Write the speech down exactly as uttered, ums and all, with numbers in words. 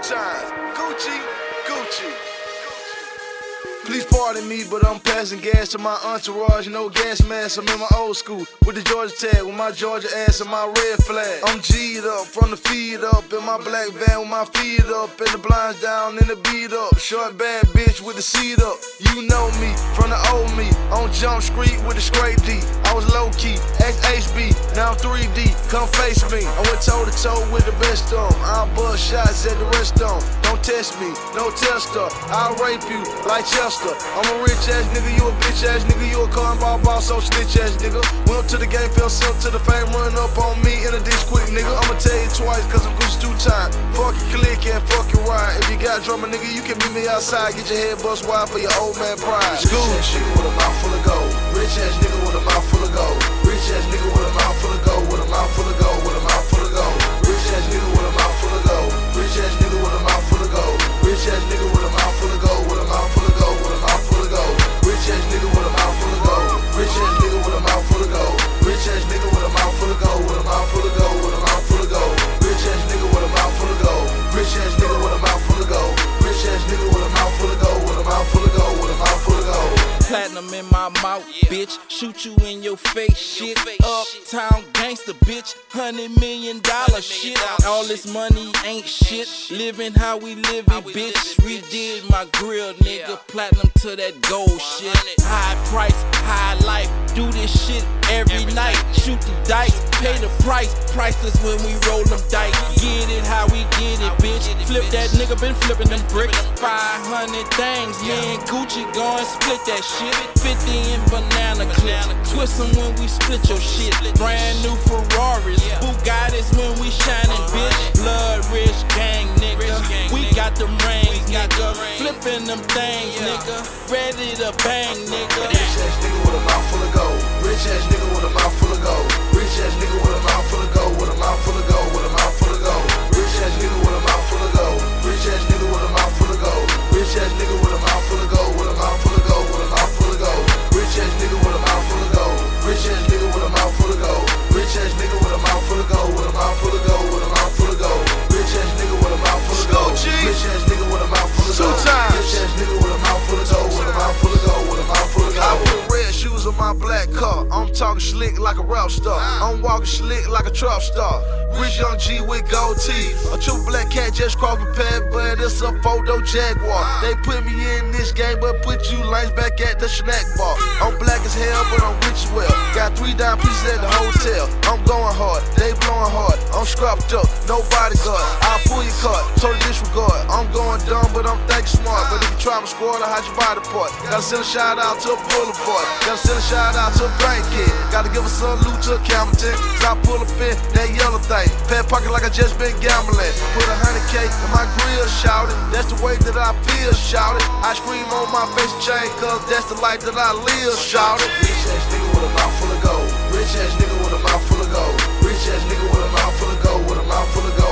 times. Gucci, Gucci. Please pardon me, but I'm passing gas to my entourage. No gas mask, I'm in my old school with the Georgia tag, with my Georgia ass and my red flag. I'm G'd up from the feet up in my black van with my feet up and the blinds down and the beat up. Short bad bitch with the seat up. You know me from the old me on Jump Street with the straight D. I was low key, X H B, now I'm three D. Come face me. I went toe to toe with the best of 'em. I'll bust shots at the rest of 'em. Don't test me, no tester. I'll rape you like Chester. I'm a rich ass nigga, you a bitch ass nigga, you a cornball boss, so snitch ass nigga. Went up to the game, fell silk to the fame, run up on me in a ditch quick nigga. I'ma tell you twice, cause I'm Gucci two times. Fuck your click and fuck your ride. If you got drummer nigga, you can meet me outside, get your head bust wide for your old man pride. Rich ass nigga with a mouth full of gold. Rich ass nigga with a mouth full of gold. Rich ass nigga with a mouth full of gold. With a mouth full of gold. With a mouth full of gold. Rich ass nigga with a mouth full of gold. Rich ass nigga with a mouth full of gold. Rich ass nigga with a mouth full of gold. With a mouth full of gold. With a mouth full of gold. Rich ass nigga with a mouth full of gold. Rich ass nigga with a mouth full of gold. Rich ass nigga with a mouth full of gold. With a mouth full of gold. With a mouth full of gold. Rich ass nigga with a mouth full of gold. Rich ass nigga with a mouth full of gold. Rich ass nigga with a mouth full of gold. With a mouth full of gold. With a mouth full of gold. Platinum in my mouth, bitch. Shoot you in your face, shit. Uptown gangster, bitch. Hundred million dollar shit. All this money ain't shit. Living how we live it, bitch. Redid my grill, nigga. Platinum to that gold shit. High price, high life. Do this shit every night. Shoot the dice, pay the price. Priceless when we roll them dice. Get it how we get it, bitch. Flip that nigga, been flipping them bricks. Five hundred things, me and Gucci gon' split that shit. Fifty in banana clips. Twist them when we split your shit. Brand new Ferraris, Bugattis when we shining, bitch. Blood rich gang, nigga. We got them rings, nigga. Flipping them things, nigga. Ready to bang, nigga. Rich ass nigga with a mouth full of gold. Rich ass nigga with a mouth full of gold. Rich ass nigga with a mouth full of gold. With a mouth full of gold. With a mouth full of gold. Rich ass nigga with a mouth full of gold. Rich ass nigga with a mouth full of gold. Rich ass nigga with a mouth full of gold. With a mouth full of gold. With a mouth full of gold. Rich ass nigga with a mouth full of gold. Rich ass nigga with a mouth full of gold. Rich ass nigga with a mouth full of gold. With a mouth full of gold. With a mouth full of gold. Rich ass nigga with a mouth full of gold. Rich ass nigga with a mouth full of gold. Rich ass nigga with a mouth full of gold. With a mouth full of gold. With a mouth full of gold. I put red shoes on my black car. I'm talking slick like a rap star. I'm walking slick like a trap star. Rich young G with gold teeth. A true black cat just crossed my path, but it's a photo Jaguar. They put me in this game, but put you lines back at the snack bar. I'm black as hell, but I'm rich as well. Got three dime pieces at the hotel. I'm going hard, they blowing hard. I'm scrapped up, no bodyguard. I'll pull your card, total disregard. I'm going dumb, but I'm thinking smart. But if you try my squad, I'll hide your body part. Gotta send a shout out to a boulevard. Gotta send a shout out to a bank kid. Gotta give a salute to a Campbellton. Cause I pull up in that yellow thing. Fat pocket like I just been gambling. Put a hundred K in my grill, shouted. That's the way that I feel, shouted. I scream on my face chain, cause that's the life that I live, shouted. Rich ass nigga with a mouth full of gold. Rich ass nigga with a mouth full of gold. Rich ass nigga with a mouth full of gold. With a mouth full of gold.